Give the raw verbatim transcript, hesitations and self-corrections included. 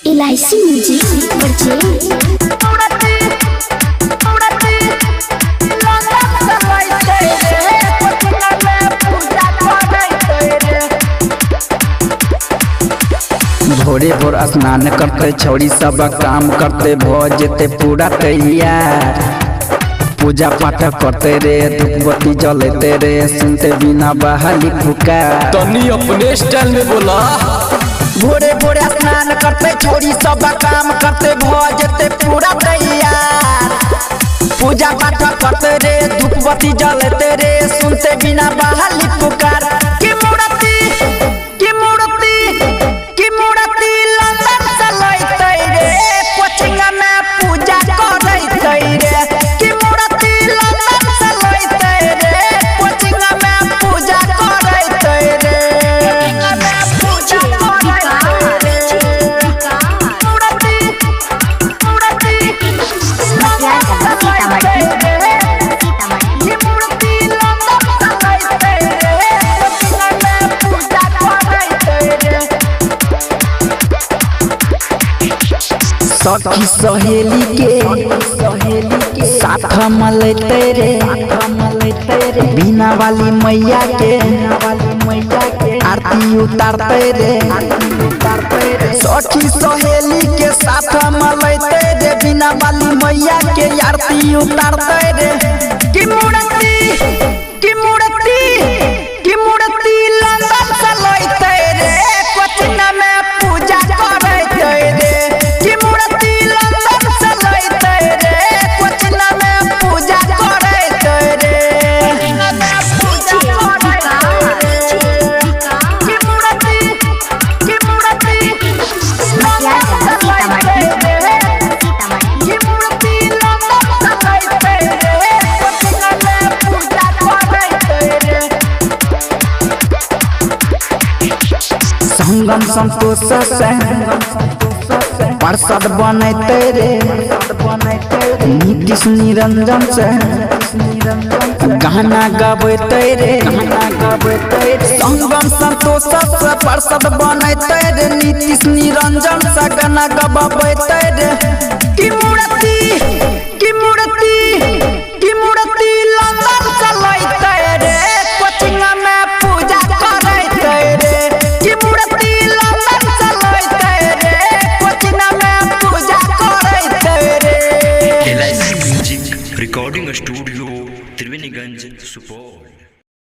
LIC music purchase भोरे भोर स्नान करते छोड़ी सब काम करते भ जेते पूरा तैयार। पूजा पाठ करते रे धूपबत्ती जलते रे सुनते बिना बहाली पुकार। तनी अपने स्टाइल में बोला। भोरे भोरे स्नान करते छोड़ी सब काम करते भ जेते पूरा तैयार। पूजा पाठ करते रे धूपबत्ती जलते रे सुनते बिना बहाली पुकार। की मूर्ति की मूर्ति की मूर्ति लंदन से लैते रे कोचिंग में पूजा करते रे। की मूर्ति लंदन से लैते रे कोचिंग में पूजा करते रे। पूजा करते मूर्ति मूर्ति लंदन से लैते रे। की मूर्ति लंदन से लैते रे कोचिंग में पूजा करते रे। सखी सहेली के सहेली के साथ मलते रे बिना वाली मैया के मैया के आरती उतारते रे। सखी सहेली के साथ मलते रे बिना वाली मैया के आरती उतारते रे। की मूर्ति की मूर्ति की मूर्ति लंदन से लैते रे कोचिंग में पूजा करते रे। की मूर्ति लंदन से लैते रे कोचिंग में पूजा करते रे। पूजा करते की मूर्ति की मूर्ति लंदन से लैते रे। की मूर्ति लंदन से लैते रे कोचिंग में पूजा करते रे। संगम संतोष से पार्षद बनते रे नीतीश निरंजन से गाना गबते रे। संगम संतोष से पार्षद बनते रे नीतीश निरंजन से गाना गबते रे। की मूर्ति